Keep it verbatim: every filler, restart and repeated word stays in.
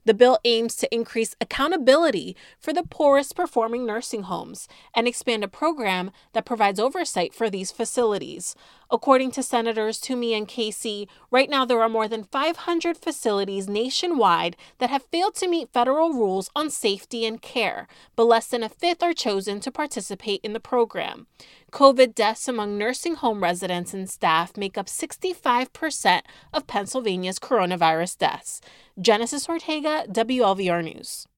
The bill aims to increase accountability for the poorest performing nursing homes and expand a program that provides oversight for these facilities. According to Senators Toomey and Casey, right now there are more than five hundred facilities nationwide that have failed to meet federal rules on safety and care, but less than a fifth are chosen to participate in the program. COVID deaths among nursing home residents and staff make up sixty-five percent of Pennsylvania's coronavirus deaths. Genesis Ortega, W L V R News.